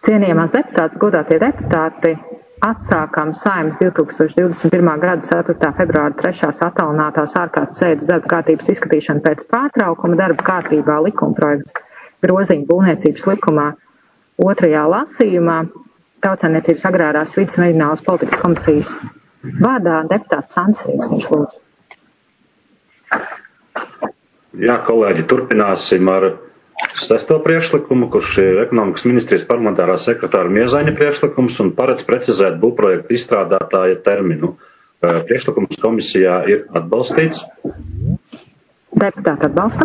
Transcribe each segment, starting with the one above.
Cienījamās deputātes, godātie deputāti, atsākam Saeimas 2021. gada 4. februāra 3. attālinātās ārkārtas sēdes darba kārtības izskatīšanu pēc pārtraukuma darba kārtībā likumprojekts groziņu būvniecības likumā 2. lasījumā Tautsaimniecības agrārās vides un reģionālās politikas komisijas vārdā deputāts Sandis Rieksniņš, lūdzu. Jā, kolēģi, turpināsim ar 6. priekšlikumu, kurš ir ekonomikas ministrijas parlamentārā sekretāra Miezaņa priekšlikums un paredz precizēt būvprojektu izstrādātāja terminu. Priekšlikums komisijā ir atbalstīts. Deputāti atbalsta.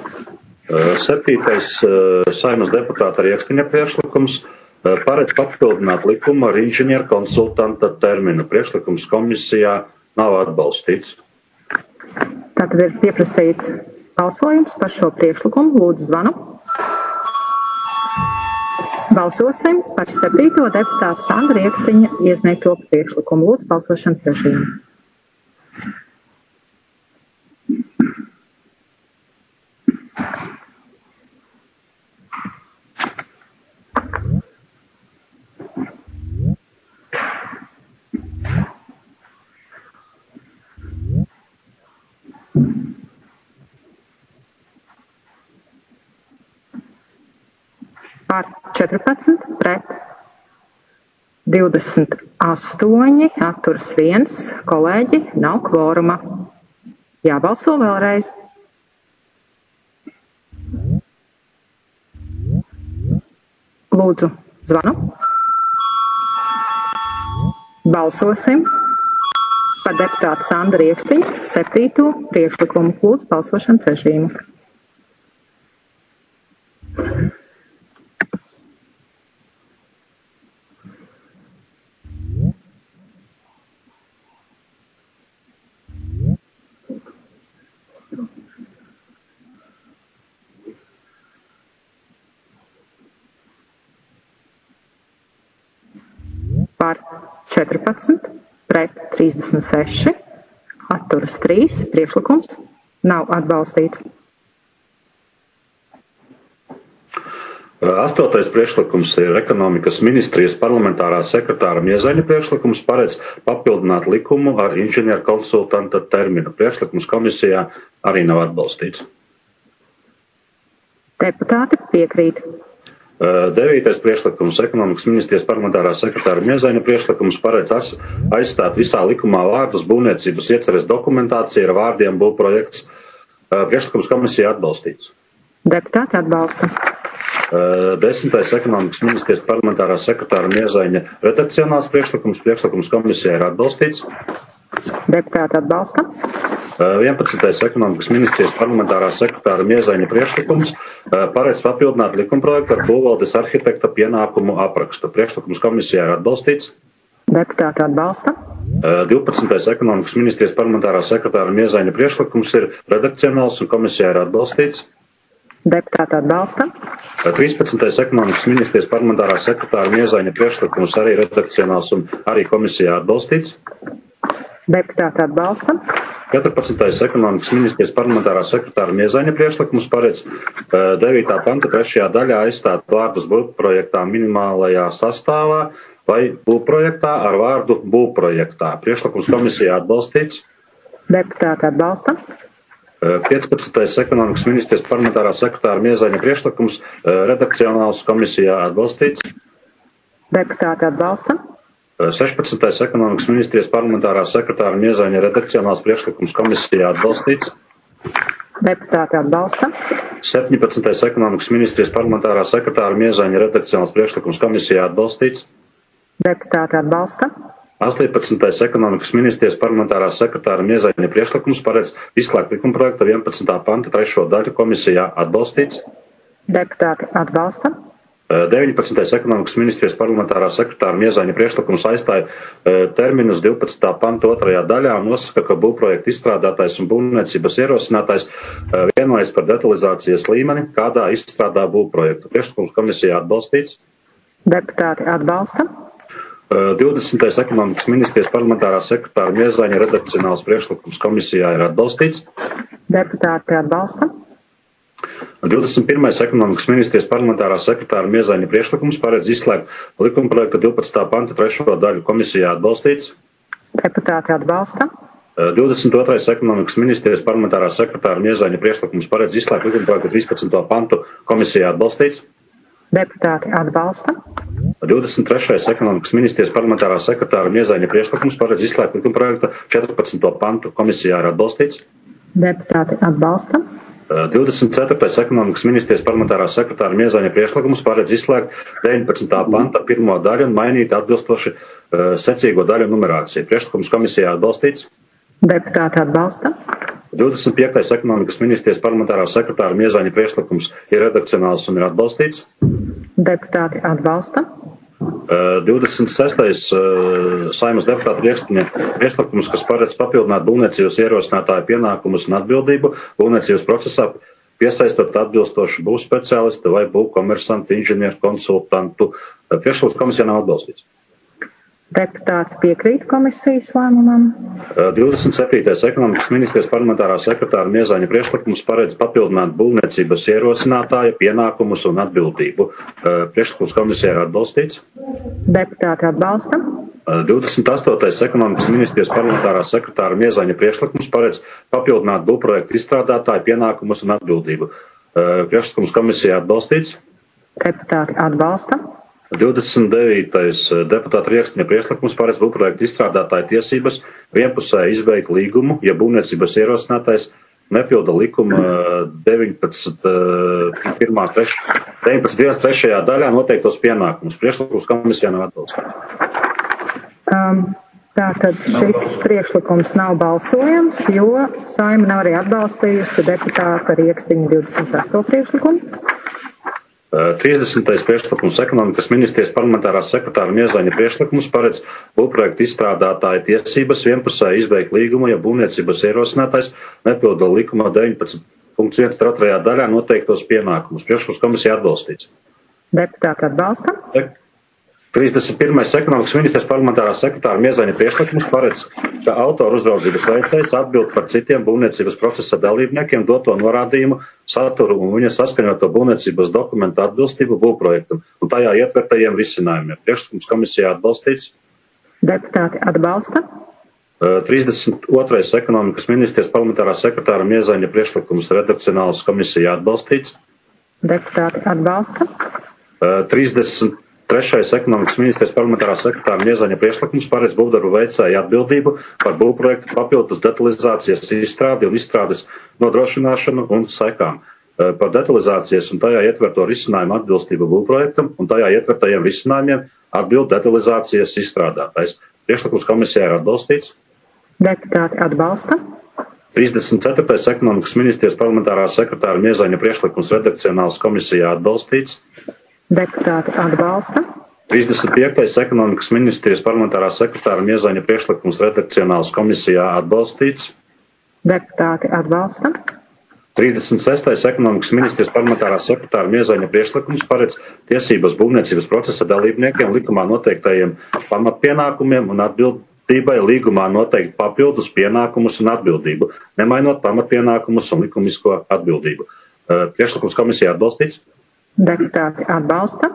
7. Saeimas deputāta Rieksniņa priekšlikums paredz papildināt likumu ar inženieru konsultanta terminu. Priekšlikums komisijā nav atbalstīts. Tātad ir pieprasīts balsojums par šo priekšlikumu. Lūdzu, zvanu. Balsosim par 7. deputāta Sandra Rieksniņa iesniegto priekšlikumu. Lūdzu, balsošanas režīmu. Par 14, pret 28, atturas 1, kolēģi, nav kvoruma. Jābalso vēlreiz. Lūdzu, zvanu. Balsosim par deputātu Sandu Rieksniņu 7. priekšlikumu. Lūdzu, balsošanas režīmu. Par 14, pret 36, atturas 3, priekšlikums nav atbalstīts. 8. priekšlikums ir ekonomikas ministrijas parlamentārā sekretāra Miezaņa priekšlikums paredz papildināt likumu ar inženieru konsultanta terminu. Priekšlikums komisijā arī nav atbalstīts. Deputāti piekrīt. 9. priekšlikums ekonomikas ministrijas parlamentārā sekretāra Miezaņa priekšlikums paredz aizstāt visā likumā vārdus būvniecības ieceres dokumentācija ar vārdiem būvprojekts. Priekšlikums komisijā atbalstīts. Deputāti atbalsta. 10. ekonomikas ministrijas parlamentārā sekretāra Miezaņa redakcionāls priekšlikums komisijā ir atbalstīts. Deputāti atbalsta. 11. ekonomikas ministrijas parlamentārā sekretāra Miezaņa priekšlikums paredz papildināt likumprojektu ar būvvaldes arhitekta pienākumu aprakstu. Priekšlikums komisijā ir atbalstīts. Deputāti atbalsta. 12. ekonomikas ministrijas parlamentārā sekretāra Miezaņa priekšlikums ir redakcionāls un komisijā ir atbalstīts. Deputāti atbalsta. 13. ekonomikas ministrijas parlamentārā sekretāra Miezaņa priekšlikums arī redakcionāls un arī komisijā atbalstīts. Deputāti atbalsta. 14. ekonomikas ministrijas parlamentārā sekretāra Miezaņa priekšlikums paredz 9. panta 3. daļā aizstāt vārdus būvprojektā minimālajā sastāvā vai būvprojektā ar vārdu būvprojektā. Priekšlikums komisijā atbalstīts. Deputāti atbalsta. 15. ekonomikas ministrijas parlamentārā sekretāra Miezaņa priekšlikums redakcionāls komisijā atbalstīts. Deputāti atbalsta. 16. ekonomikas ministrijas parlamentārā sekretāra Miezaņa redakcionāls priekšlikums komisijā atbalstīts. Deputāti atbalsta. 17. ekonomikas ministrijas parlamentārā sekretāra Miezaņa redakcionāls priekšlikums komisijā atbalstīts. Deputāti atbalsta. 18. ekonomikas ministrijas parlamentārā sekretāra Miezaņa priekšlikums paredz izslēgt likumprojekta 11. panta 3. daļu komisijā atbalstīts. Deputāti atbalsta. 19. ekonomikas ministrijas parlamentārā sekretāra Miezaņa priekšlikums aizstāja terminus 12. panta 2. daļā un nosaka, ka būvprojekta izstrādātājs un būvniecības ierosinātājs vienojas par detalizācijas līmeni, kādā izstrādā būvprojektu. Priekšlikums komisijā atbalstīts. Deputāti atbalsta. 20. ekonomikas ministrijas parlamentārā sekretāra Miezaņa redakcionāls priekšlikums komisijā ir atbalstīts. Deputāti atbalsta. 21. Ekonomikas ministrijas parlamentārā sekretāra Miezaņa priekšlikums paredz izslēgt likumprojekta 12. panta 3. daļu. Komisijā atbalstīts. Deputāti atbalsta. 22. Ekonomikas ministrijas parlamentārā sekretāra Miezaņa priekšlikums paredz izslēgt likumprojekta 13. pantu. Komisijā atbalstīts. Deputāti atbalsta. 23. Ekonomikas ministrijas parlamentārā sekretāra Miezaņa priekšlikums paredz izslēgt likumprojekta 14. pantu. Komisijā ir atbalstīts. Deputāti atbalsta. 24. Ekonomikas ministrijas parlamentārā sekretāra Miezaņa priekšlikums paredz izslēgt 19. panta 1. daļu un mainīt atbilstoši secīgo daļu numerāciju. Priekšlikums komisijā atbalstīts. Deputāti atbalsta. 25. Ekonomikas ministrijas parlamentārā sekretāra Miezaņa priekšlikums ir redakcionāls un ir atbalstīts. Deputāti atbalsta. 26. Saeimas deputāta Riekstiņa priekšlikums, kas paredz papildināt būvniecības ierosinātāju pienākumus un atbildību būvniecības procesā, piesaistot atbilstošu būvspeciālistu vai būvkomersantu, inženieru, konsultantu. Priekšlikums komisijā nav atbalstīts. Deputāti piekrīt komisijas lēmumam. 27. Ekonomikas ministrijas parlamentārā sekretāra Miezaņa priekšlikums paredz papildināt būvniecības ierosinātāja pienākumus un atbildību. Priekšlikums komisijā ir atbalstīts. Deputāti atbalsta. 28. Ekonomikas ministrijas parlamentārā sekretāra Miezaņa priekšlikums paredz papildināt būvprojektu izstrādātāju pienākumus un atbildību. Priekšlikums komisijā atbalstīts. Deputāti atbalsta. 29. deputāta Riekstiņa priekšlikums paredz būvprojektu izstrādātāju tiesības vienpusēji izbeigt līgumu, ja būvniecības ierosinātais nepilda likuma 19.3. daļā noteiktos pienākumus. Priekšlikums komisijā nav atbalstīts. Tātad šis priekšlikums nav balsojams, jo Saeima nav arī atbalstījusi deputāta Riekstiņa 28. priekšlikumu. 30. priekšlikums Ekonomikas ministrijas parlamentārās sekretāra Miezaņa priekšlikums paredz būvprojektu izstrādātāju tiesības vienpusēji izbeigt līgumu, ja būvniecības ierosinātais nepilda likuma 19.1. daļā noteiktos pienākumus. Priekšlikums komisijā atbalstīts. Deputāti atbalsta. 31. Ekonomikas ministrijas parlamentārā sekretāra Miezaņa priekšlikums paredz, ka autoru uzraudzības veicējs atbild par citiem būvniecības procesa dalībniekiem doto norādījumu, saturu un viņa saskaņoto būvniecības dokumentu atbilstību būvprojektam un tajā ietvertajiem risinājumiem. Priekšlikums komisijā atbalstīts. Deputāti atbalsta. 32. Ekonomikas ministrijas parlamentārā sekretāra Miezaņa priekšlikums redakcionāls komisijā atbalstīts. Deputāti atbalsta. 33. Ekonomikas ministrijas parlamentārā sekretāra Miezaņa priekšlikums paredz būvdarbu veicēju atbildību par būvprojektu papildus detalizācijas izstrādi un izstrādes nodrošināšanu un sekām. Par detalizācijas un tajā ietverto risinājumu atbilstību būvprojektam un tajā ietvertajiem risinājumiem atbild detalizācijas izstrādātājs. Priekšlikums komisijā ir atbalstīts. Deputāti atbalsta. 34. Ekonomikas ministrijas parlamentārā sekretāra Miezaņa priekšlikums redakcionāls komisijā atbalstīts. Deputāti atbalsta. 35. Ekonomikas ministrijas parlamentārā sekretāra Miezaņa priekšlikums redakcionāls komisijā atbalstīts. Deputāti atbalsta. 36. Ekonomikas ministrijas parlamentārā sekretāra Miezaņa priekšlikums paredz tiesības būvniecības procesa dalībniekiem likumā noteiktajiem pamatpienākumiem un atbildībai līgumā noteikt papildus pienākumus un atbildību, nemainot pamatpienākumus un likumisko atbildību. Priekšlikums komisijā atbalstīts. Deputāti atbalsta.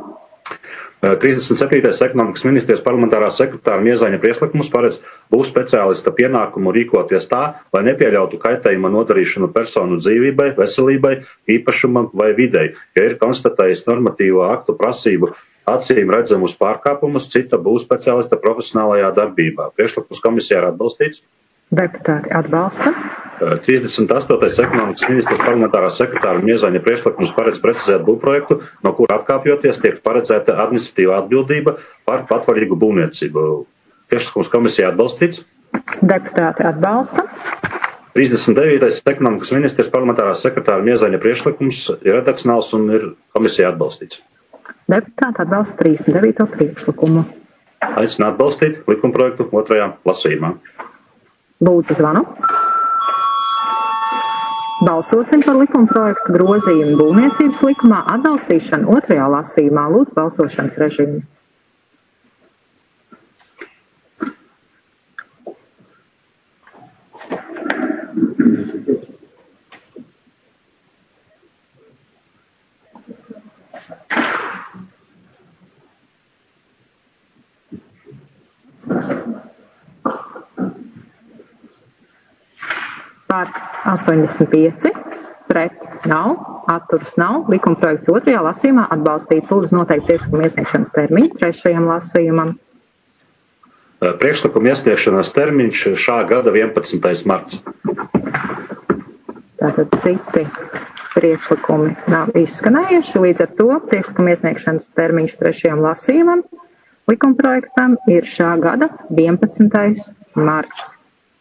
37. Ekonomikas ministrijas parlamentārā sekretāra Miezaņa priekšlikums paredz būvspeciālista pienākumu rīkoties tā, lai nepieļautu kaitējuma nodarīšanu personu dzīvībai, veselībai, īpašumam vai videi, ja ir konstatējis normatīvo aktu prasību acīm redzamus pārkāpumus cita būvspeciālista profesionālajā darbībā. Priekšlikums komisijā ir atbalstīts. Deputāti atbalsta. 38. Ekonomikas ministrijas parlamentārā sekretāra Miezaņa priekšlikums paredz precizēt būvprojektu, no kura atkāpjoties tiek paredzēta administratīvā atbildība par patvaļīgu būvniecību. Priekšlikums komisijā atbalstīts. Deputāti atbalsta. 39. Ekonomikas ministrijas parlamentārā sekretāra Miezaņa priekšlikums ir redakcionāls un ir komisijā atbalstīts. Deputāti atbalsta 39. priekšlikumu. Aicinu atbalstīt likumprojektu otrajā lasījumā. Lūdzu zvanu. Balsosim par likumprojektu grozījumu būvniecības likumā atbalstīšanu otrajā lasījumā. Lūdzu balsošanas režīmu. 85, pret nav, atturas nav. Likumprojekts otrajā lasījumā atbalstīts. Lūdzu noteikt priekšlikuma iesniegšanas termiņu trešajam lasījumam. Priekšlikuma iesniegšanas termiņš šā gada 11. marts. Tātad citi priekšlikumi nav izskanējuši. Līdz ar to priekšlikuma iesniegšanas termiņš trešajam lasījumam likumprojektam ir šā gada 11. marts.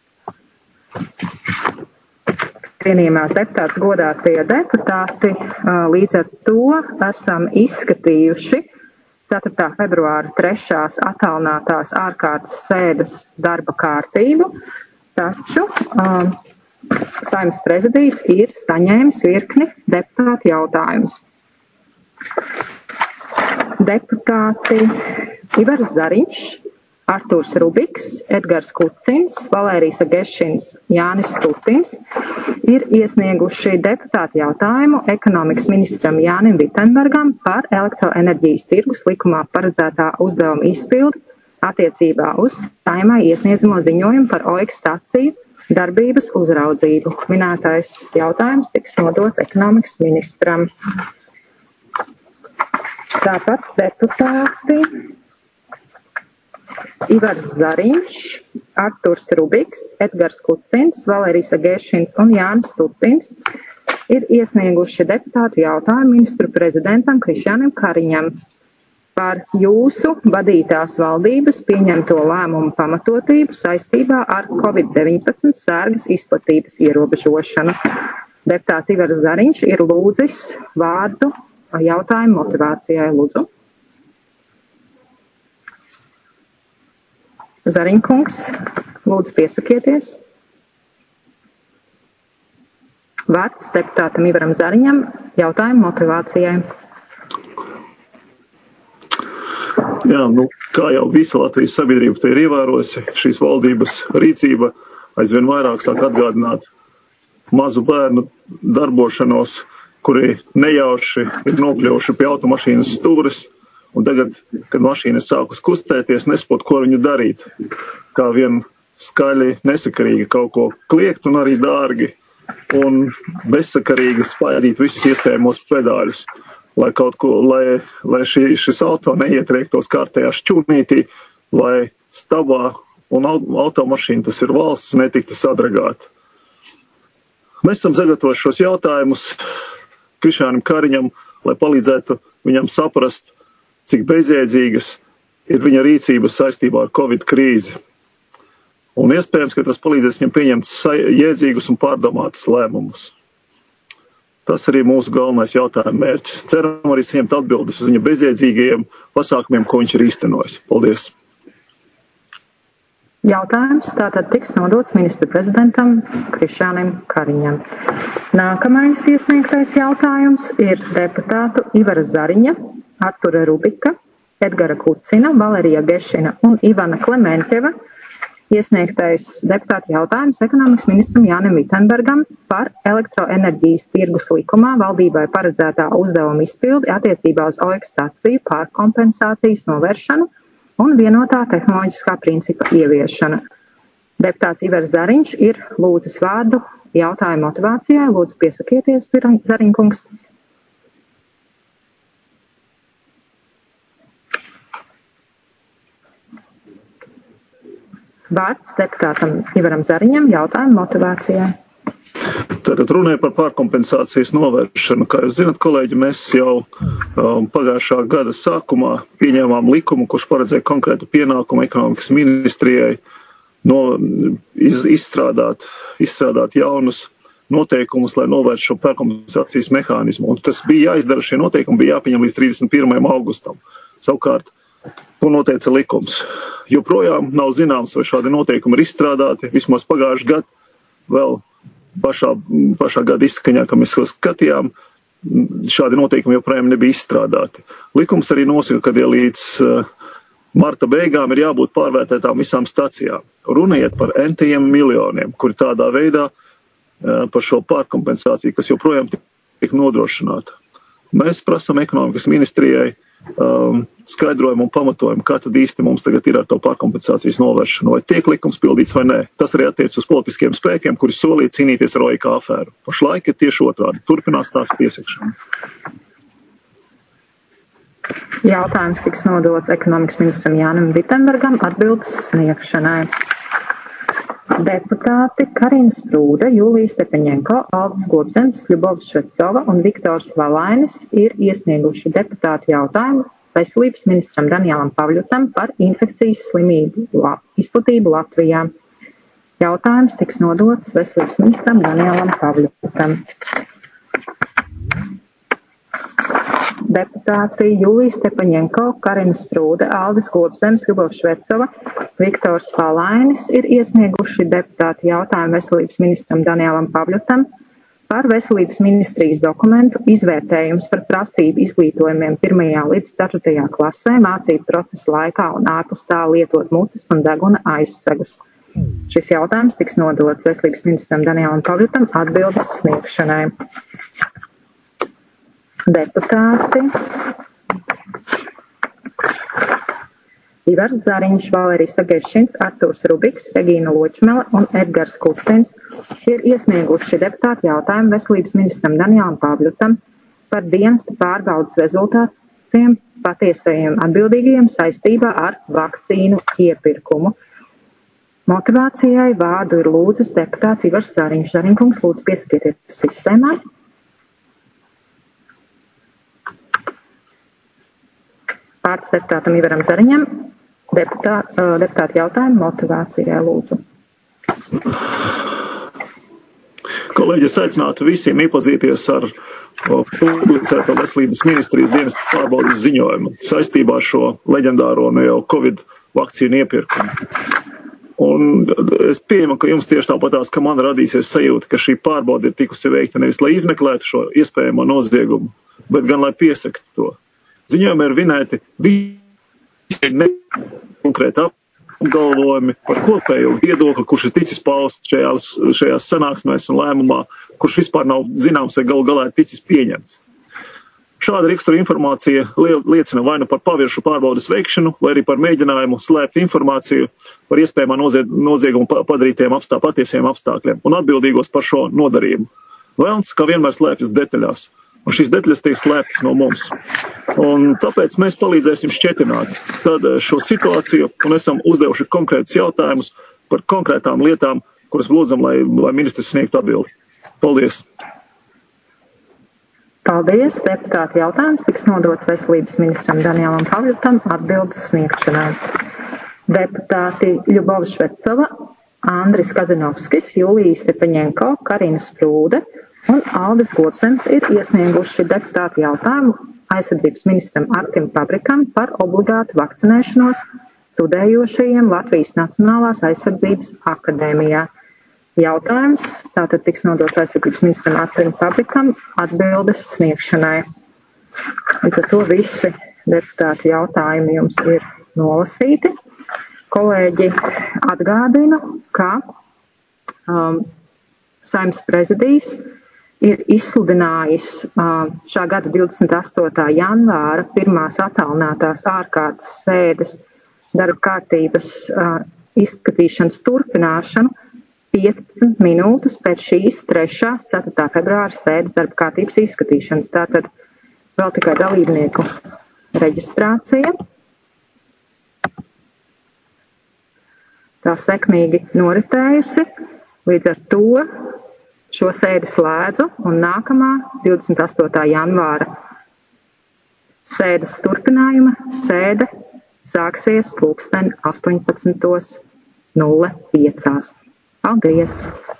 Cienījamās deputātes, godātie deputāti, līdz ar to esam izskatījuši 4. februāra 3. attālinātās ārkārtas sēdes darba kārtību, taču Saeimas prezidijs ir saņēmis virkni deputātu jautājumus. Deputāti Ivars Zariņš, Artūrs Rubiks, Edgars Kucins, Valērijas Agešins, Jānis Stutins ir iesnieguši deputātu jautājumu ekonomikas ministram Jānim Vitenbergam par elektroenerģijas tirgus likumā paredzētā uzdevuma izpildi attiecībā uz Saeimai iesniedzamo ziņojumu par OIK staciju darbības uzraudzību. Minētais jautājums tiks nodots ekonomikas ministram. Tāpat deputāti Ivars Zariņš, Artūrs Rubiks, Edgars Kucins, Valērijas Agešins un Jānis Stutins ir iesnieguši deputātu jautājumu ministru prezidentam Krišjānam Kariņam par jūsu vadītās valdības pieņemto lēmumu pamatotību saistībā ar COVID-19 sērgas izplatības ierobežošanu. Deputāts Ivars Zariņš ir lūdzis vārdu jautājumu motivācijai. Lūdzu. Zariņkungs, lūdzu piesakieties. Vārds deputātam Ivaram Zariņam jautājumu motivācijai. Jā, kā jau visa Latvijas sabiedrība te ir ievērojusi, šīs valdības rīcība aizvien vairāk sāk atgādināt mazu bērnu darbošanos, kuri nejauši ir nokļuvuši pie automašīnas stūres, un tagad, kad mašīna ir sākus kustēties, nespot, ko viņu darīt. Kā vien skaļi, nesakarīgi kaut ko kliegt un arī dārgi, un bezsakarīgi spaidīt visus iespējamos pedāļus, lai kaut ko, lai šis auto neietriektos kārtējā šķūnītī, lai stabā un automašīna, tas ir valsts, netiktu sadragāta. Mēs esam sagatavojuši šos jautājumus Krišjānam Kariņam, lai palīdzētu viņam saprast, cik bezjēdzīgas ir viņa rīcības saistībā ar Covid krīzi. Un iespējams, ka tas palīdzēs viņam pieņemt jēdzīgus un pārdomātus lēmumus. Tas arī mūsu galvenais jautājuma mērķis. Ceram arī saņemt atbildes uz viņa bezjēdzīgajiem pasākumiem, ko viņš ir īstenojis. Paldies! Jautājums tātad tiks nodots ministru prezidentam Krišjānam Kariņam. Nākamais iesniegtais jautājums ir deputātu Ivara Zariņa, Artura Rubika, Edgara Kucina, Valērija Agešina un Ivana Klementjeva iesniegtais deputātu jautājums ekonomikas ministram Jānim Vitenbergam par elektroenerģijas tirgus likumā valdībai paredzētā uzdevuma izpildi attiecībā uz OIK staciju pārkompensācijas novēršanu un vienotā tehnoloģiskā principa ieviešana. Deputāts Ivars Zariņš ir lūdzis vārdu jautājumu motivācijai. Lūdzu piesakieties, Zariņkungs. Vārds deputātam Ivaram Zariņam jautājumu motivācijai. Tātad runāja par pārkompensācijas novēršanu. Kā jūs zināt, kolēģi, mēs jau pagājušā gada sākumā pieņēmām likumu, kurš paredzēja konkrētu pienākumu ekonomikas ministrijai izstrādāt jaunus noteikumus, lai novērstu šo pārkompensācijas mehānismu. Un tas bija jāizdara, šie noteikumi bija jāpieņem līdz 31. augustam. Savukārt, to noteica likums. Joprojām nav zināms, vai šādi noteikumi ir izstrādāti. Vismaz pagājuši gadu, vēl pašā gada izskaņā, ka mēs skatījām, šādi noteikumi joprojām nebija izstrādāti. Likums arī nosaka, ka līdz marta beigām ir jābūt pārvērtētām visām stacijām. Runa iet par entiem miljoniem, kuri tādā veidā par šo pārkompensāciju, kas joprojām tiek nodrošināta. Mēs prasam ekonomikas ministrijai skaidrojumu un pamatojumu, kā tad īsti mums tagad ir ar to pārkompensācijas novēršanu, vai tiek likums pildīts vai nē. Tas arī attiec uz politiskiem spēkiem, kuri solīja cīnīties ar OIK afēru. Pašlaik ir tieši otrādi. Turpinās tās piesakšana. Jautājums tiks nodots ekonomikas ministram Jānim Vitenbergam atbildes sniegšanai. Deputāti Karina Sprūde, Julija Stepaņenko, Aldis Gobzems, Ļubovs Švecova un Viktors Valainis ir iesnieguši deputātu jautājumu veselības ministram Danielam Pavļutam par infekcijas slimību izplatību Latvijā. Jautājums tiks nodots veselības ministram Danielam Pavļutam. Deputāti Julija Stepaņenko, Karina Sprūde, Aldis Gobzems, Ļubovs Švecova, Viktors Valainis ir iesnieguši deputātu jautājumu veselības ministram Danielam Pavļutam par veselības ministrijas dokumentu izvērtējums par prasību izglītojumiem 1. līdz 4. klasē mācību procesa laikā un ārpus tā lietot mutes un deguna aizsegus. Šis jautājums tiks nodots veselības ministram Danielam Pavļutam atbildes sniegšanai. Deputāti Ivars Zariņš, Valērijas Sagaišins, Artūrs Rubiks, Regīna Ločmele un Edgars Kucins ir iesnieguši deputātu jautājumu veselības ministram Danielam Pavļutam par dienesta pārbaudes rezultātiem patiesajiem atbildīgajiem saistībā ar vakcīnu iepirkumu. Motivācijai vārdu ir lūdzas deputāts Ivars Zariņš. Zariņkungs, lūdzu piesakieties sistēmā. Vārds deputātam Ivaram Zariņam. Deputāti jautājumu motivācijai lūdzu. Kolēģi, es aicinātu visiem iepazīties ar publicēto veselības ministrijas dienesta pārbaudes ziņojumu saistībā ar šo leģendāro jau Covid vakcīnu iepirkumu. Un es pieņemu, ka jums tieši tāpatās, ka man radīsies sajūta, ka šī pārbaude ir tikusi veikta nevis, lai izmeklētu šo iespējamo noziegumu, bet gan, lai piesaktu to. Ziņojumā ir vinēti visi konkrēti apgalvojumi par kopējo viedokli, kurš ir ticis pausts šajās sanāksmēs un lēmumā, kurš vispār nav zināms vai galu galā ir ticis pieņemts. Šāda rakstura informācija liecina vai nu par paviršu pārbaudes veikšanu, vai arī par mēģinājumu slēpt informāciju par iespējamā noziegumu padarītiem patiesiem apstākļiem un atbildīgos par šo nodarījumu. Velns, kā vienmēr, slēpjas detaļās. Un šīs detaļas tiek slēptas no mums. Un tāpēc mēs palīdzēsim šķietināt šo situāciju un esam uzdevuši konkrētus jautājumus par konkrētām lietām, kuras lūdzam, lai ministrs sniegtu atbildi. Paldies! Paldies! Deputāti jautājums tiks nodots veselības ministram Danielam Pavļutam atbildes sniegšanai. Deputāti Ļubovs Švecova, Andris Kazinovskis, Julija Stepaņenko, Karina Sprūde un Aldis Gobzems ir iesnieguši deputātu jautājumu aizsardzības ministram Artim Pabrikam par obligātu vakcinēšanos studējošajiem Latvijas Nacionālās aizsardzības akadēmijā. Jautājums tātad tiks nodots aizsardzības ministram Artim Pabrikam atbildes sniegšanai. Līdz ar to visi deputātu jautājumi jums ir nolasīti. Kolēģi, atgādinu, ka Saeimas prezidijs ir izsludinājis šā gada 28. janvāra pirmās attālinātās ārkārtas sēdes darba kārtības izskatīšanas turpināšanu 15 minūtes pēc šīs 3. 4. februāra sēdes darba kārtības izskatīšanas. Tātad vēl tikai dalībnieku reģistrācija. Tā sekmīgi noritējusi. Līdz ar to šo sēdi slēdzu un nākamā 28. janvāra sēdes turpinājuma sēde sāksies 18:05. Paldies!